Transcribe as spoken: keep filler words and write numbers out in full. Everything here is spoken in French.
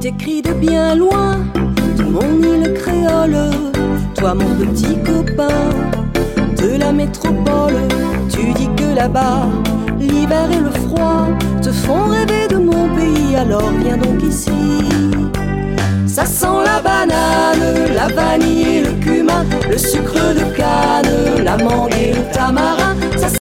t'écris de bien loin, de mon île créole, toi mon petit copain de la métropole. Tu dis que là-bas, l'hiver et le froid te font rêver de mon pays, alors viens donc ici. Ça sent la banane, la vanille et le cumin, le sucre de canne, la mangue et le tamarin.